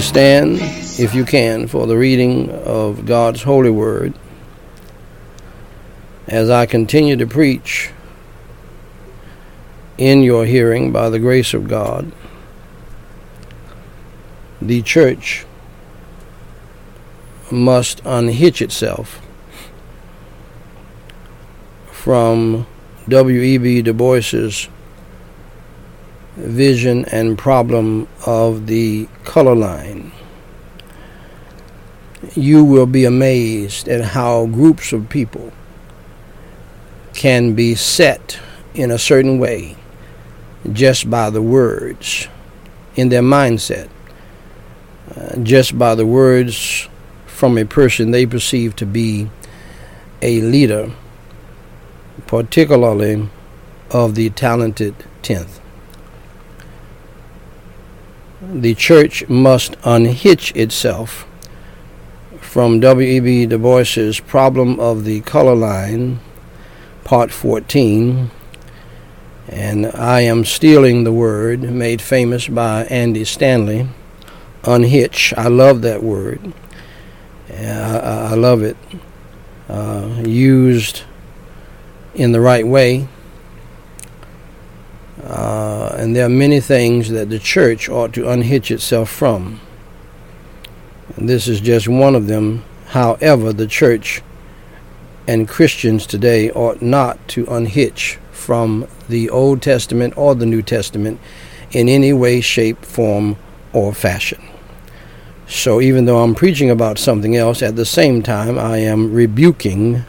Please stand, if you can, for the reading of God's holy word. As I continue to preach in your hearing by the grace of God, the church must unhitch itself from W.E.B. Du Bois's vision and problem of the color line. You will be amazed at how groups of people can be set in a certain way just by the words in their mindset, just by the words from a person they perceive to be a leader, particularly of the talented 10th. The church must unhitch itself from W.E.B. Du Bois's problem of the color line, part 14, and I am stealing the word made famous by Andy Stanley, unhitch. I love that word. I love it. Used in the right way. And there are many things that the church ought to unhitch itself from. And this is just one of them. However, the church and Christians today ought not to unhitch from the Old Testament or the New Testament in any way, shape, form, or fashion. So even though I'm preaching about something else, at the same time I am rebuking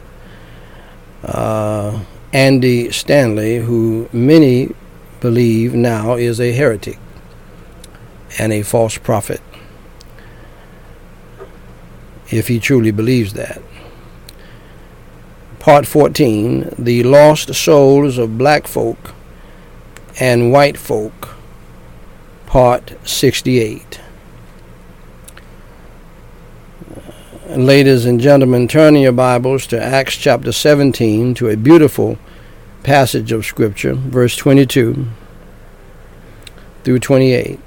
Andy Stanley, who many believe now is a heretic and a false prophet, if he truly believes that. Part 14, the lost souls of black folk and white folk, part 68. Ladies and gentlemen, turn in your Bibles to Acts chapter 17, to a beautiful passage of Scripture, verse 22 through 28.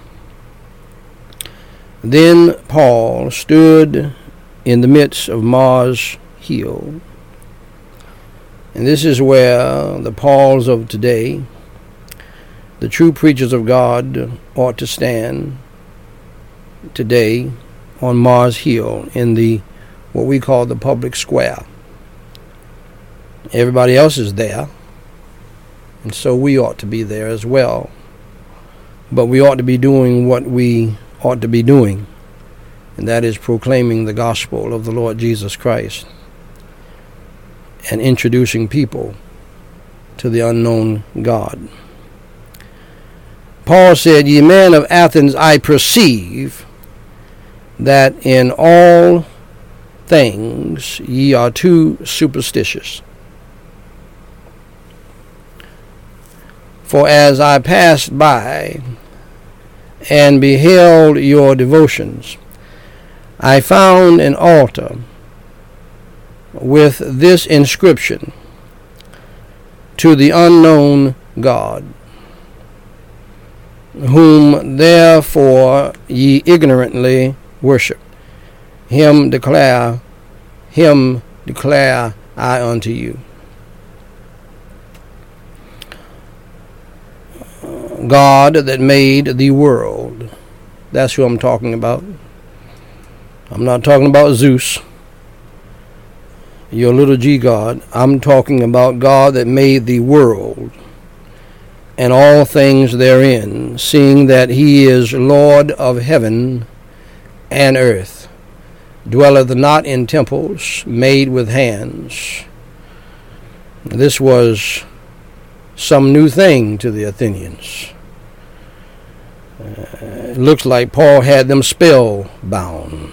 Then Paul stood in the midst of Mars Hill. And this is where the Pauls of today, the true preachers of God, ought to stand today on Mars Hill in the what we call the public square. Everybody else is there, and so we ought to be there as well. But we ought to be doing what we ought to be doing, and that is proclaiming the gospel of the Lord Jesus Christ and introducing people to the unknown God. Paul said, "Ye men of Athens, I perceive that in all things ye are too superstitious. For as I passed by and beheld your devotions, I found an altar with this inscription, To the unknown God, whom therefore ye ignorantly worship. Him declare I unto you." God that made the world. That's who I'm talking about. I'm not talking about Zeus, your little g God. I'm talking about God that made the world and all things therein, seeing that he is Lord of heaven and earth, dwelleth not in temples made with hands. This was some new thing to the Athenians. It looks like Paul had them spellbound.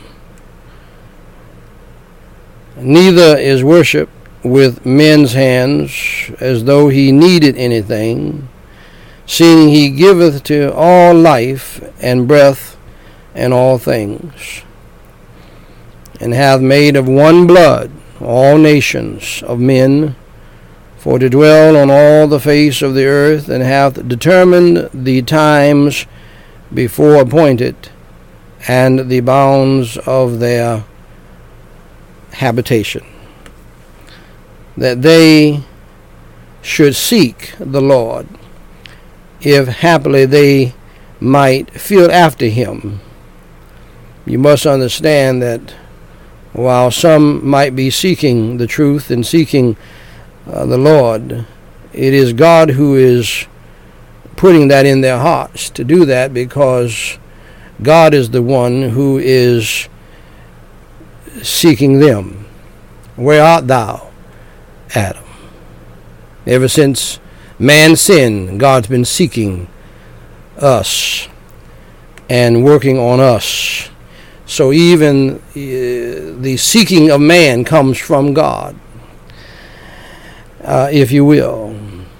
Neither is worship with men's hands, as though he needed anything, seeing he giveth to all life and breath and all things, and hath made of one blood all nations of men, for to dwell on all the face of the earth, and hath determined the times before appointed, and the bounds of their habitation, that they should seek the Lord, if happily they might feel after him. You must understand that while some might be seeking the truth and seeking the Lord, it is God who is putting that in their hearts to do that, because God is the one who is seeking them. Where art thou, Adam? Ever since man sinned, God's been seeking us and working on us. So even the seeking of man comes from God, if you will.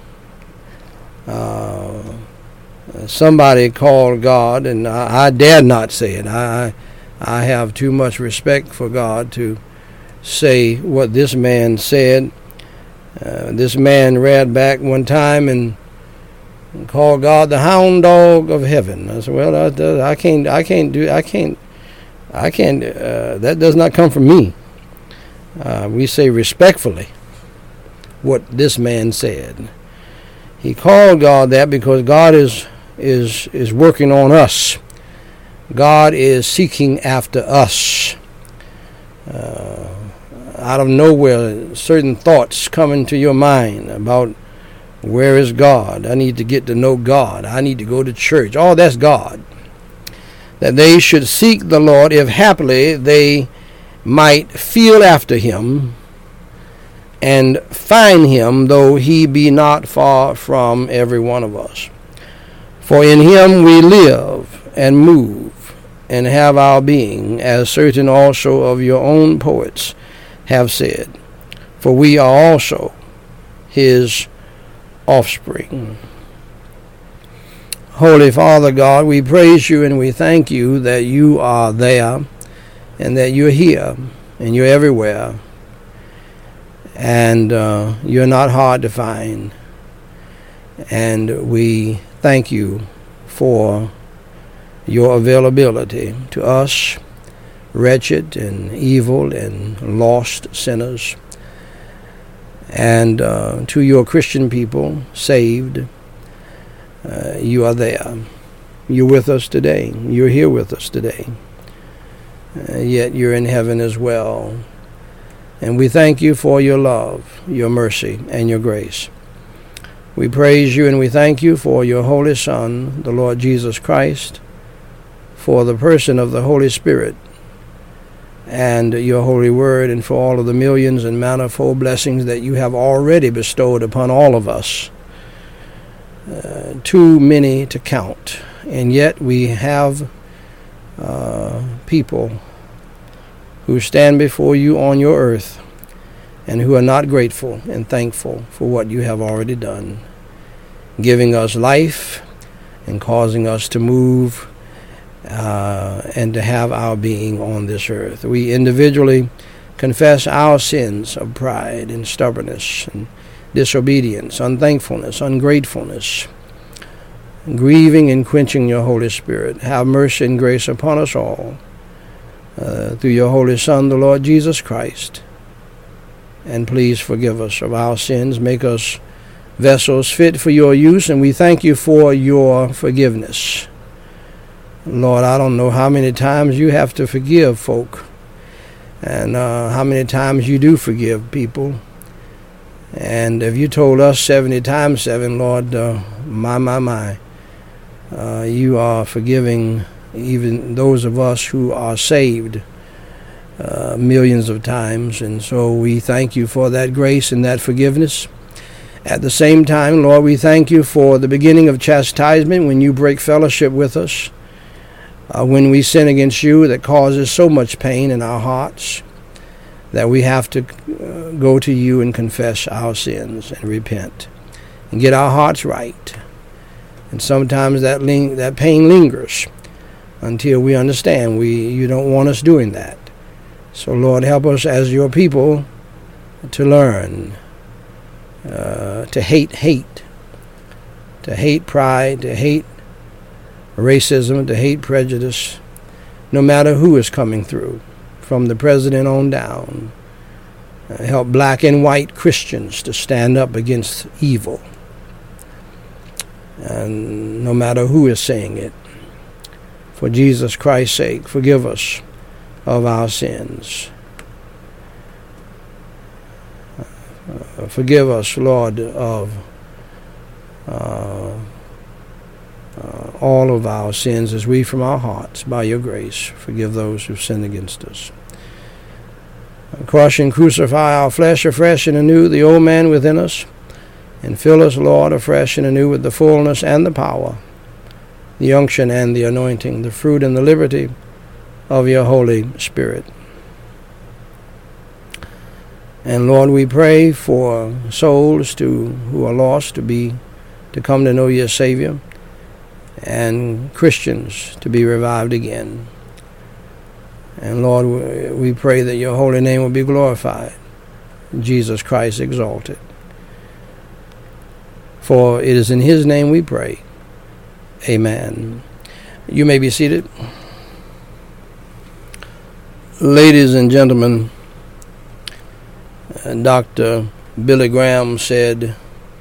Somebody called God, and I dare not say it. I have too much respect for God to say what this man said. This man read back one time and called God the hound dog of heaven. I said, well, that does not come from me. We say respectfully what this man said. He called God that because God is working on us. God is seeking after us. Out of nowhere, certain thoughts come into your mind about where is God. I need to get to know God. I need to go to church. All that's God. That they should seek the Lord, if happily they might feel after him and find him, though he be not far from every one of us. For in him we live and move and have our being, as certain also of your own poets have said. For we are also his offspring. Holy Father God, we praise you and we thank you that you are there and that you're here and you're everywhere. And you're not hard to find. And we thank you for your availability to us, wretched and evil and lost sinners, and to your Christian people, saved. You are there. You're with us today. You're here with us today. Yet you're in heaven as well. And we thank you for your love, your mercy, and your grace. We praise you and we thank you for your Holy Son, the Lord Jesus Christ, for the person of the Holy Spirit, and your holy word, and for all of the millions and manifold blessings that you have already bestowed upon all of us. Too many to count. And yet we have people who stand before you on your earth and who are not grateful and thankful for what you have already done, giving us life and causing us to move and to have our being on this earth. We individually confess our sins of pride and stubbornness and disobedience, unthankfulness, ungratefulness, grieving and quenching your Holy Spirit. Have mercy and grace upon us all through your Holy Son, the Lord Jesus Christ. And please forgive us of our sins. Make us vessels fit for your use, and we thank you for your forgiveness. Lord, I don't know how many times you have to forgive folk, and how many times you do forgive people. And if you told us 70 times 7, Lord, my, you are forgiving even those of us who are saved millions of times. And so we thank you for that grace and that forgiveness. At the same time, Lord, we thank you for the beginning of chastisement when you break fellowship with us, when we sin against you, that causes so much pain in our hearts that we have to go to you and confess our sins and repent and get our hearts right. And sometimes that pain lingers until we understand you don't want us doing that. So, Lord, help us as your people to learn to hate pride, to hate racism, to hate prejudice, no matter who is coming through, from the president on down. Help black and white Christians to stand up against evil, and no matter who is saying it. For Jesus Christ's sake, forgive us of our sins. Forgive us, Lord, of all of our sins as we from our hearts, by your grace, forgive those who sin against us. Crush and crucify our flesh afresh and anew, the old man within us, and fill us, Lord, afresh and anew with the fullness and the power, the unction and the anointing, the fruit and the liberty of your Holy Spirit. And Lord, we pray for souls who are lost to come to know your Savior, and Christians to be revived again. And Lord, we pray that your holy name will be glorified, Jesus Christ exalted. For it is in his name we pray. Amen. You may be seated. Ladies and gentlemen, Dr. Billy Graham said,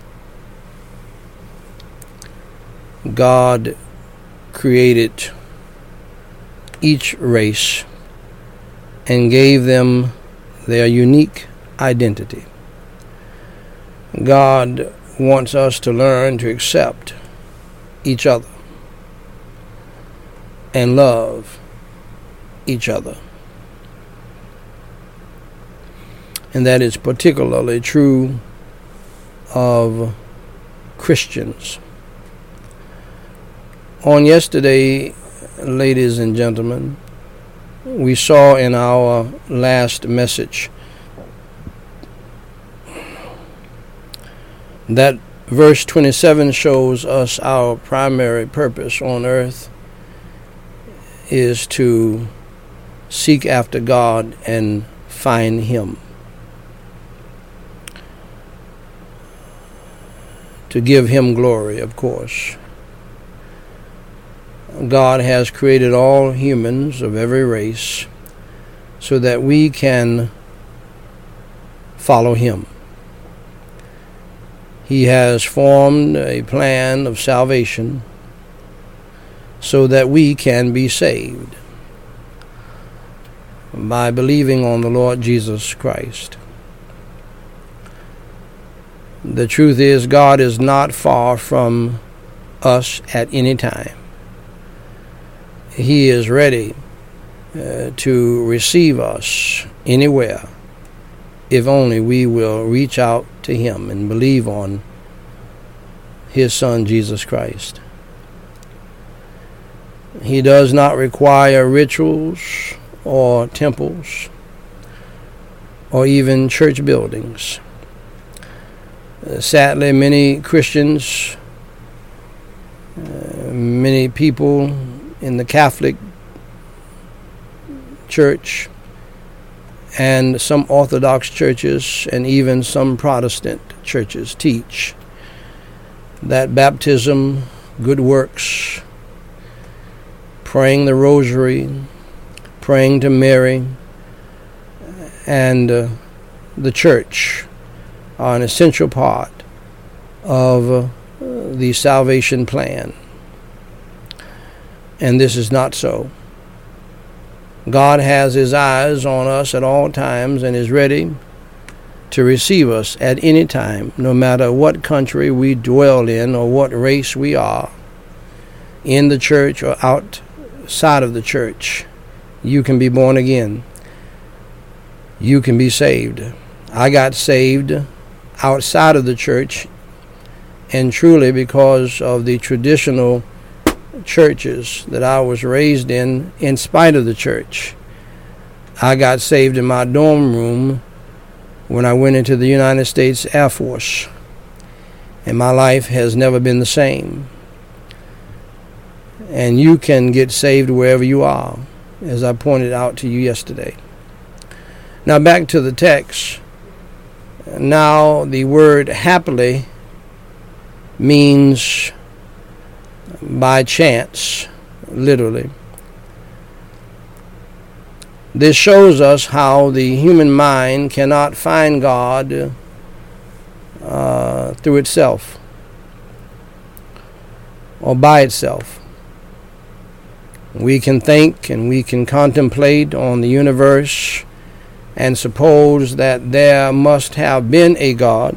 God created each race and gave them their unique identity. God wants us to learn to accept each other and love each other. And that is particularly true of Christians. On yesterday, ladies and gentlemen, we saw in our last message that verse 27 shows us our primary purpose on earth is to seek after God and find him, to give him glory, of course. God has created all humans of every race so that we can follow him. He has formed a plan of salvation so that we can be saved by believing on the Lord Jesus Christ. The truth is, God is not far from us at any time. He is ready to receive us anywhere if only we will reach out to him and believe on his Son, Jesus Christ. He does not require rituals or temples or even church buildings. Sadly, many Christians, many people in the Catholic Church and some Orthodox churches and even some Protestant churches teach that baptism, good works, praying the rosary, praying to Mary, and the church are an essential part of the salvation plan. And this is not so. God has his eyes on us at all times and is ready to receive us at any time, no matter what country we dwell in or what race we are, in the church or outside of the church. You can be born again. You can be saved. I got saved outside of the church, and truly because of the traditional churches that I was raised in spite of the church. I got saved in my dorm room when I went into the United States Air Force, and my life has never been the same. And you can get saved wherever you are, as I pointed out to you yesterday. Now back to the text. Now the word happily means by chance, literally. This shows us how the human mind cannot find God through itself or by itself. We can think and we can contemplate on the universe and suppose that there must have been a God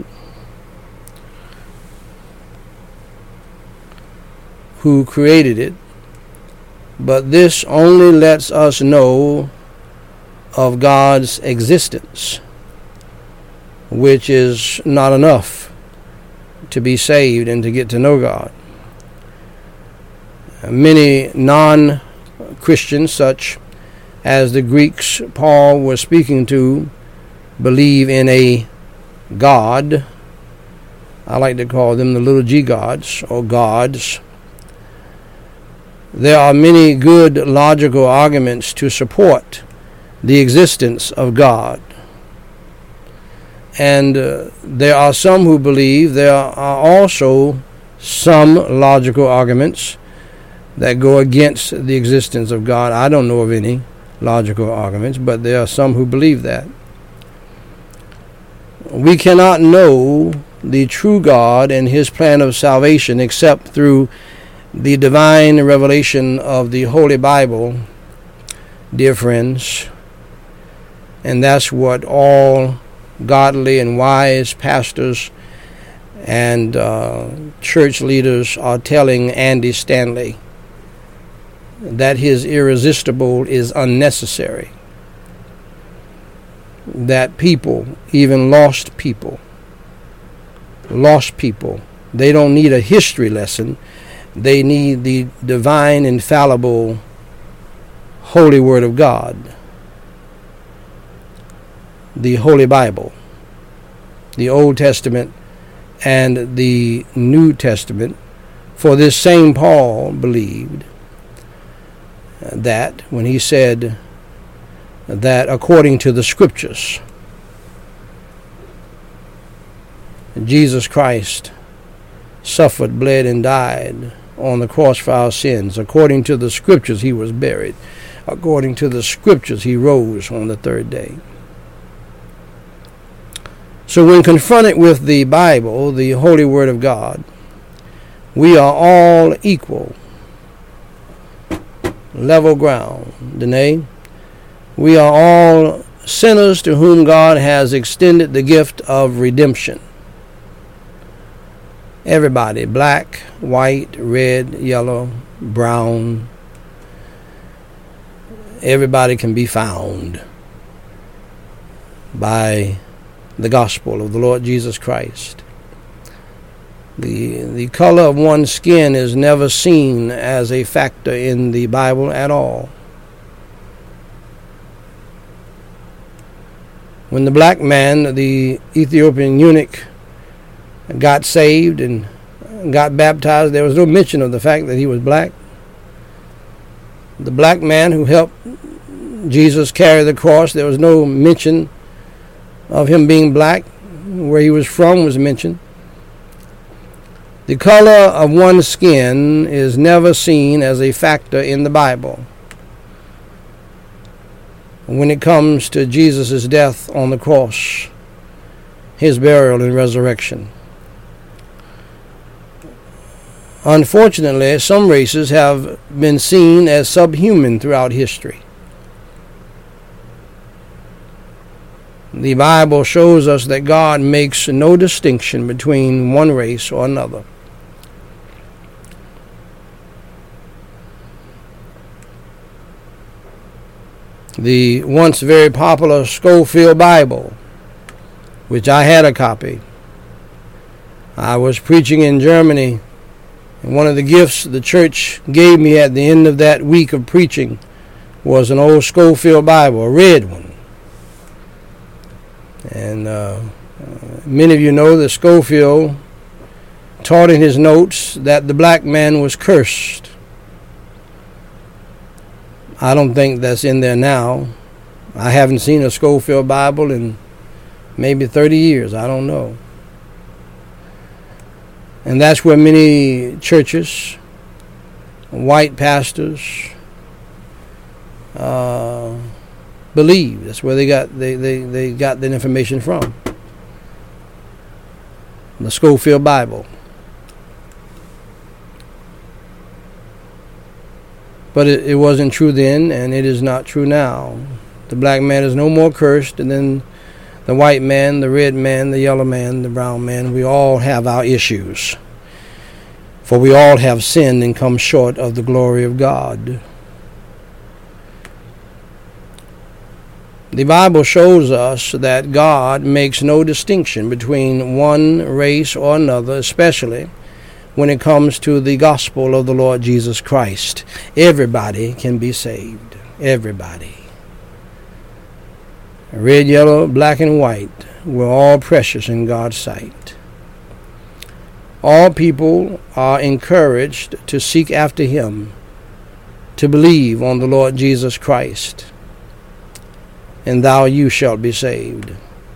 who created it, but this only lets us know of God's existence, which is not enough to be saved and to get to know God. Many non-Christians, such as the Greeks Paul was speaking to, believe in a God. I like to call them the little g gods or gods. There are many good logical arguments to support the existence of God. And there are some who believe there are also some logical arguments that go against the existence of God. I don't know of any logical arguments, but there are some who believe that. We cannot know the true God and his plan of salvation except through the divine revelation of the Holy Bible, dear friends. And that's what all godly and wise pastors and church leaders are telling Andy Stanley, that his irresistible is unnecessary. That people, even lost people, they don't need a history lesson. They need the divine, infallible, holy Word of God, the Holy Bible, the Old Testament and the New Testament. For this same Paul believed that when he said that according to the Scriptures, Jesus Christ suffered, bled, and died on the cross for our sins. According to the Scriptures, he was buried. According to the Scriptures, he rose on the third day. So when confronted with the Bible, the Holy Word of God, we are all equal. Level ground, Danae. We are all sinners to whom God has extended the gift of redemption. Everybody, black, white, red, yellow, brown, everybody can be found by the gospel of the Lord Jesus Christ. The color of one's skin is never seen as a factor in the Bible at all. When the black man, the Ethiopian eunuch, got saved and got baptized, there was no mention of the fact that he was black. The black man who helped Jesus carry the cross, there was no mention of him being black. Where he was from was mentioned. The color of one's skin is never seen as a factor in the Bible when it comes to Jesus' death on the cross, his burial and resurrection. Unfortunately, some races have been seen as subhuman throughout history. The Bible shows us that God makes no distinction between one race or another. The once very popular Scofield Bible, which I had a copy. I was preaching in Germany, and one of the gifts the church gave me at the end of that week of preaching was an old Scofield Bible, a red one. And many of you know that Scofield taught in his notes that the black man was cursed. I don't think that's in there now. I haven't seen a Scofield Bible in maybe 30 years. I don't know. And that's where many churches, white pastors, believe. That's where they got that information from. The Scofield Bible. But it wasn't true then, and it is not true now. The black man is no more cursed than the white man, the red man, the yellow man, the brown man. We all have our issues. For we all have sinned and come short of the glory of God. The Bible shows us that God makes no distinction between one race or another, especially when it comes to the gospel of the Lord Jesus Christ. Everybody can be saved. Everybody. Red, yellow, black, and white, we're all precious in God's sight. All people are encouraged to seek after Him, to believe on the Lord Jesus Christ, and you shalt be saved.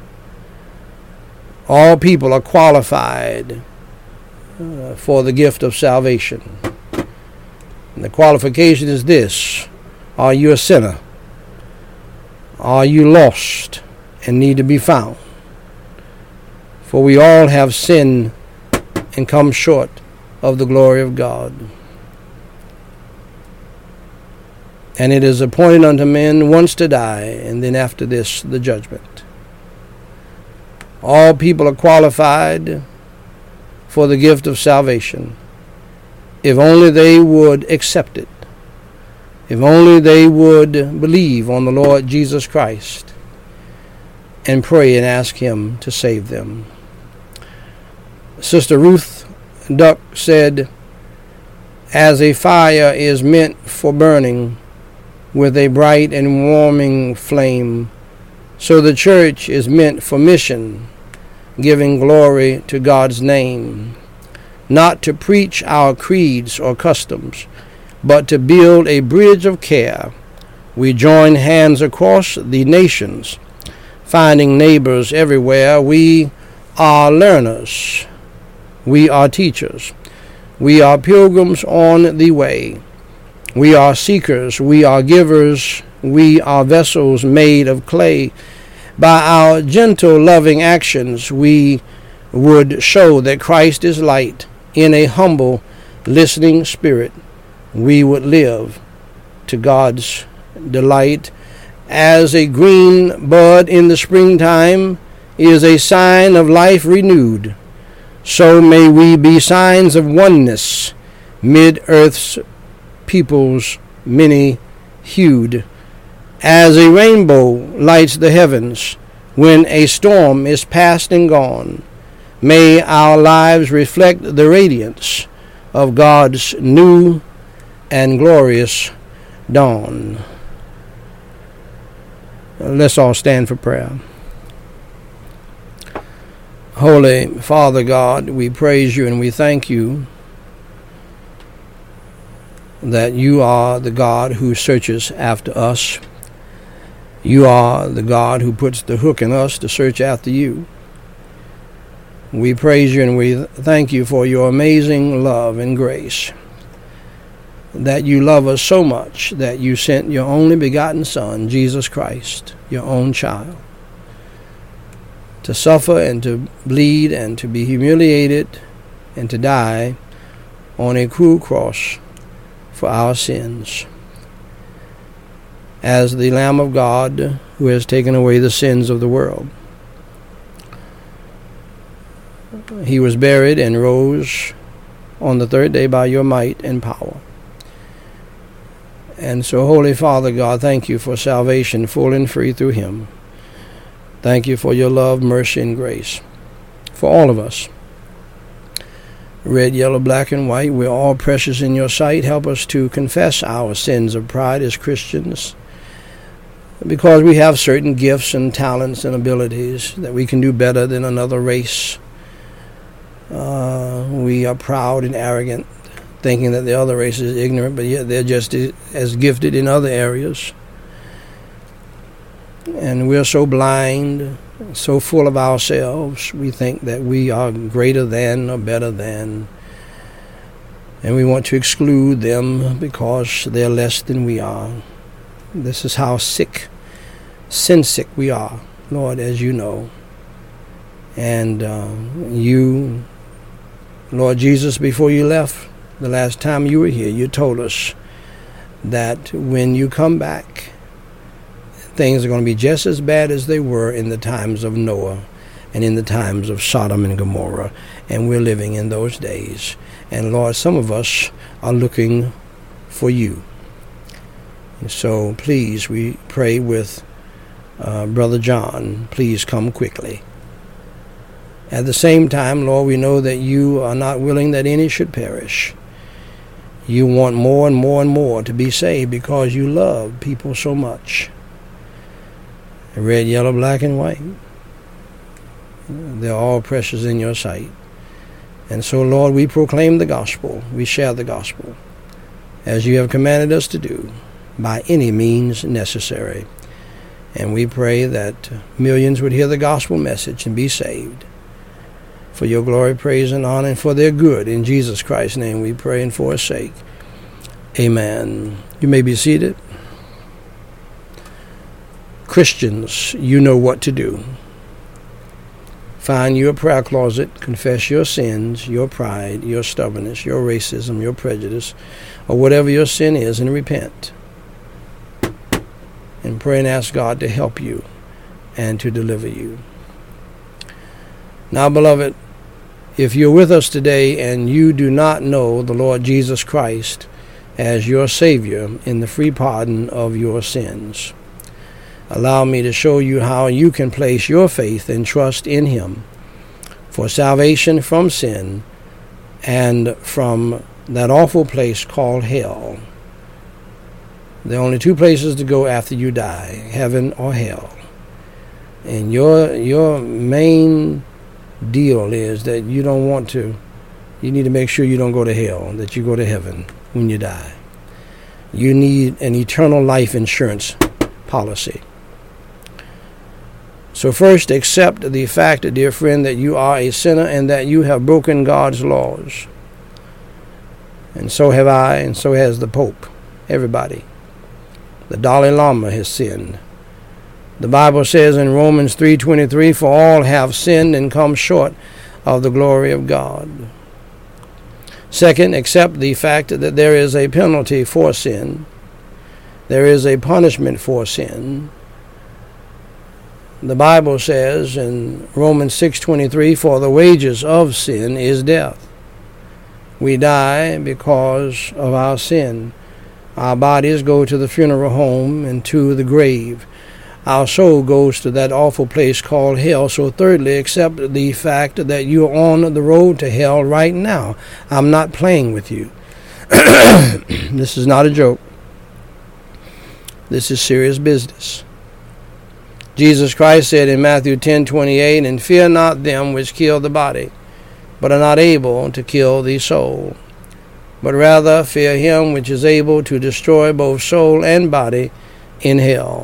All people are qualified for the gift of salvation. And the qualification is this: are you a sinner? Are you lost and need to be found? For we all have sinned and come short of the glory of God. And it is appointed unto men once to die, and then after this the judgment. All people are qualified for the gift of salvation, if only they would accept it, if only they would believe on the Lord Jesus Christ and pray and ask Him to save them. Sister Ruth Duck said, "As a fire is meant for burning with a bright and warming flame, so the church is meant for mission, giving glory to God's name, not to preach our creeds or customs, but to build a bridge of care. We join hands across the nations, finding neighbors everywhere. We are learners. We are teachers. We are pilgrims on the way. We are seekers. We are givers. We are vessels made of clay. By our gentle, loving actions, we would show that Christ is light. In a humble, listening spirit, we would live to God's delight. As a green bud in the springtime is a sign of life renewed, so may we be signs of oneness mid earth's peoples many-hued. As a rainbow lights the heavens when a storm is past and gone, may our lives reflect the radiance of God's new and glorious dawn." Let's all stand for prayer. Holy Father God, we praise you and we thank you that you are the God who searches after us. You are the God who puts the hook in us to search after you. We praise you and we thank you for your amazing love and grace, that you love us so much that you sent your only begotten Son, Jesus Christ, your own child, to suffer and to bleed and to be humiliated and to die on a cruel cross for our sins. As the Lamb of God who has taken away the sins of the world. He was buried and rose on the third day by your might and power. And so, Holy Father God, thank you for salvation full and free through him. Thank you for your love, mercy, and grace for all of us. Red, yellow, black, and white, we're all precious in your sight. Help us to confess our sins of pride as Christians, because we have certain gifts and talents and abilities that we can do better than another race. We are proud and arrogant, thinking that the other race is ignorant, but yet they're just as gifted in other areas. And we're so blind, so full of ourselves, we think that we are greater than or better than, and we want to exclude them because they're less than we are. This is how sick sin sick we are, Lord, as you know. And you, Lord Jesus, before you left, the last time you were here, you told us that when you come back, things are going to be just as bad as they were in the times of Noah and in the times of Sodom and Gomorrah. And we're living in those days. And Lord, some of us are looking for you. And so please, we pray with Brother John, please come quickly. At the same time, Lord, we know that you are not willing that any should perish. You want more and more and more to be saved because you love people so much. Red, yellow, black, and white. They're all precious in your sight. And so, Lord, we proclaim the gospel. We share the gospel as you have commanded us to do by any means necessary. And we pray that millions would hear the gospel message and be saved. For your glory, praise, and honor, and for their good. In Jesus Christ's name we pray and for his sake. Amen. You may be seated. Christians, you know what to do. Find your prayer closet, confess your sins, your pride, your stubbornness, your racism, your prejudice, or whatever your sin is, and repent. And pray and ask God to help you and to deliver you. Now, beloved, if you're with us today and you do not know the Lord Jesus Christ as your Savior in the free pardon of your sins, allow me to show you how you can place your faith and trust in him for salvation from sin and from that awful place called hell. There are only two places to go after you die, heaven or hell. And your main deal is that you need to make sure you don't go to hell, that you go to heaven when you die. You need an eternal life insurance policy. So first, accept the fact, dear friend, that you are a sinner and that you have broken God's laws. And so have I, and so has the Pope. Everybody. The Dalai Lama has sinned. The Bible says in Romans 3:23, for all have sinned and come short of the glory of God. Second, accept the fact that there is a penalty for sin. There is a punishment for sin. The Bible says in Romans 6:23, for the wages of sin is death. We die because of our sin. Our bodies go to the funeral home and to the grave. Our soul goes to that awful place called hell. So thirdly, accept the fact that you are on the road to hell right now. I'm not playing with you. This is not a joke. This is serious business. Jesus Christ said in Matthew 10:28, and fear not them which kill the body, but are not able to kill the soul, but rather fear him which is able to destroy both soul and body in hell.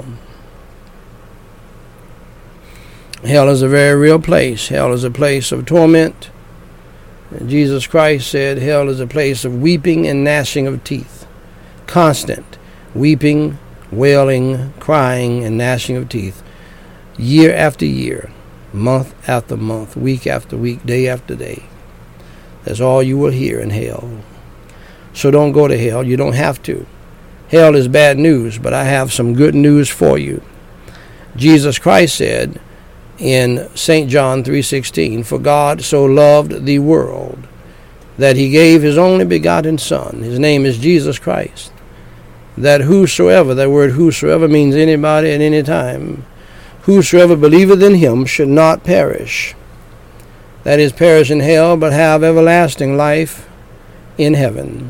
Hell is a very real place. Hell is a place of torment. And Jesus Christ said hell is a place of weeping and gnashing of teeth. Constant weeping, wailing, crying, and gnashing of teeth. Year after year, month after month, week after week, day after day. That's all you will hear in hell. So don't go to hell. You don't have to. Hell is bad news, but I have some good news for you. Jesus Christ said in St. John 3:16, for God so loved the world that he gave his only begotten Son. His name is Jesus Christ. That whosoever, that word whosoever means anybody at any time, whosoever believeth in him should not perish. That is, perish in hell, but have everlasting life in heaven.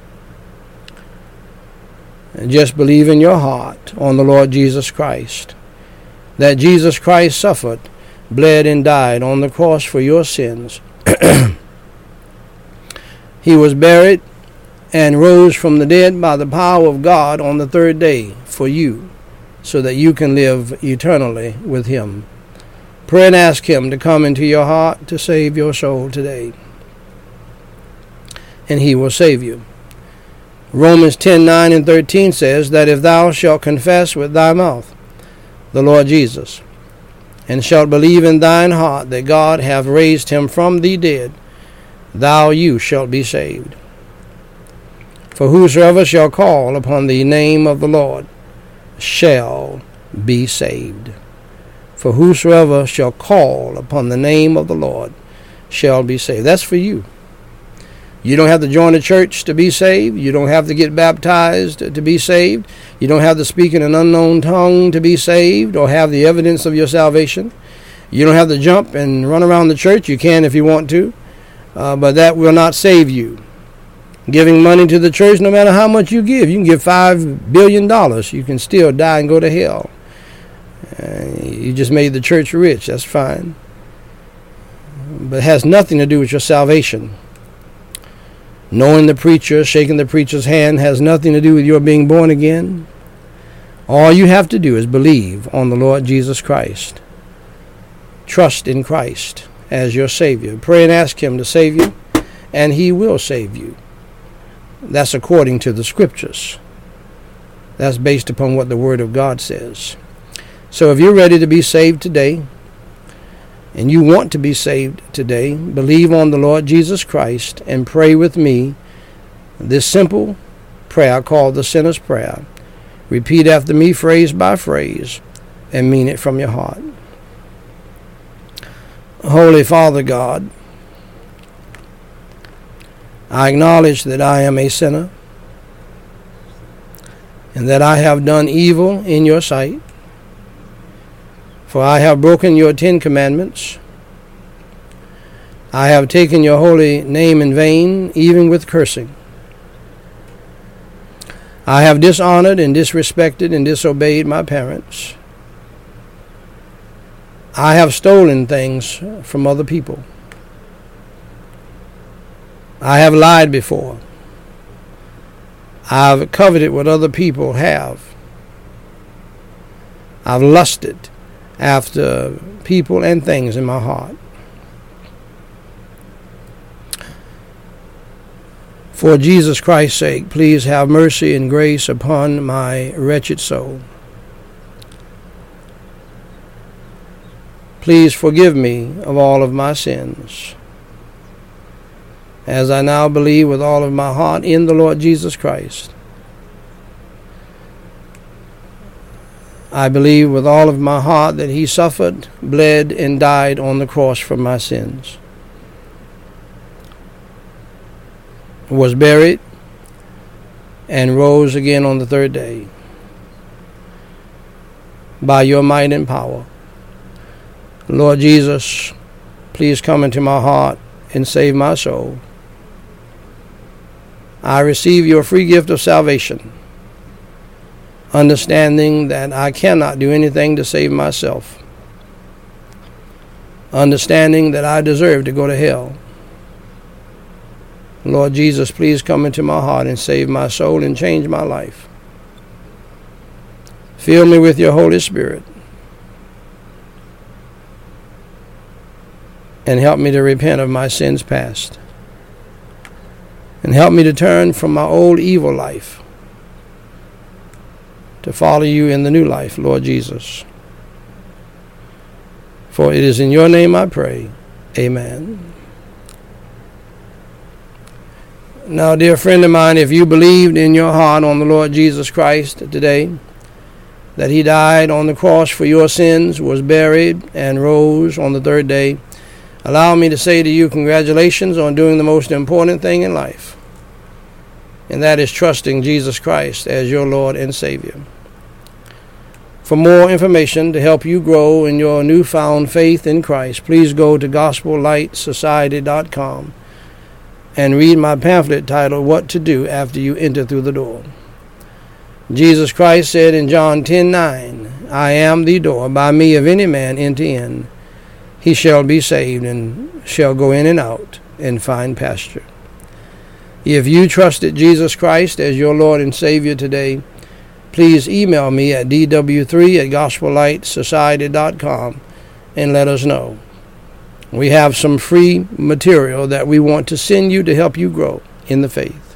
And just believe in your heart on the Lord Jesus Christ. That Jesus Christ suffered, bled, and died on the cross for your sins. He was buried and rose from the dead by the power of God on the third day for you, so that you can live eternally with him. Pray and ask him to come into your heart to save your soul today. And he will save you. Romans 10:9 and 13 says that if thou shalt confess with thy mouth the Lord Jesus, and shalt believe in thine heart that God hath raised him from the dead, you shalt be saved. For whosoever shall call upon the name of the Lord shall be saved. For whosoever shall call upon the name of the Lord shall be saved. That's for you. You don't have to join a church to be saved. You don't have to get baptized to be saved. You don't have to speak in an unknown tongue to be saved or have the evidence of your salvation. You don't have to jump and run around the church. You can if you want to, but that will not save you. Giving money to the church, no matter how much you give, you can give $5 billion. You can still die and go to hell. You just made the church rich. That's fine. But it has nothing to do with your salvation. Knowing the preacher, shaking the preacher's hand has nothing to do with your being born again. All you have to do is believe on the Lord Jesus Christ. Trust in Christ as your Savior. Pray and ask him to save you, and he will save you. That's according to the Scriptures. That's based upon what the Word of God says. So if you're ready to be saved today, and you want to be saved today, believe on the Lord Jesus Christ and pray with me this simple prayer called the Sinner's Prayer. Repeat after me phrase by phrase and mean it from your heart. Holy Father God, I acknowledge that I am a sinner and that I have done evil in your sight. For I have broken your 10 commandments. I have taken your holy name in vain, even with cursing. I have dishonored and disrespected and disobeyed my parents. I have stolen things from other people. I have lied before. I've coveted what other people have. I've lusted after people and things in my heart. For Jesus Christ's sake, please have mercy and grace upon my wretched soul. Please forgive me of all of my sins, as I now believe with all of my heart in the Lord Jesus Christ. I believe with all of my heart that he suffered, bled, and died on the cross for my sins, was buried, and rose again on the third day. By your might and power, Lord Jesus, please come into my heart and save my soul. I receive your free gift of salvation, understanding that I cannot do anything to save myself, understanding that I deserve to go to hell. Lord Jesus, please come into my heart and save my soul and change my life. Fill me with your Holy Spirit and help me to repent of my sins past, and help me to turn from my old evil life to follow you in the new life, Lord Jesus. For it is in your name I pray. Amen. Now, dear friend of mine, if you believed in your heart on the Lord Jesus Christ today, that he died on the cross for your sins, was buried, and rose on the third day, allow me to say to you, congratulations on doing the most important thing in life, and that is trusting Jesus Christ as your Lord and Savior. For more information to help you grow in your newfound faith in Christ, please go to GospelLightSociety.com and read my pamphlet titled, What to Do After You Enter Through the Door. Jesus Christ said in John 10:9, I am the door. By me if any man enter in, he shall be saved and shall go in and out and find pasture. If you trusted Jesus Christ as your Lord and Savior today, please email me at dw3@gospellightsociety.com and let us know. We have some free material that we want to send you to help you grow in the faith.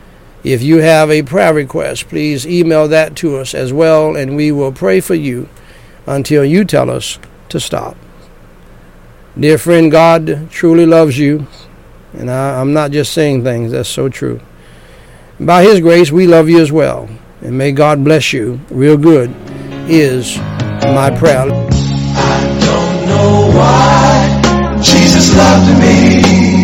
If you have a prayer request, please email that to us as well, and we will pray for you until you tell us to stop. Dear friend, God truly loves you, and I'm not just saying things. That's so true. By His grace, we love you as well, and may God bless you real good is my prayer. I don't know why Jesus loved me.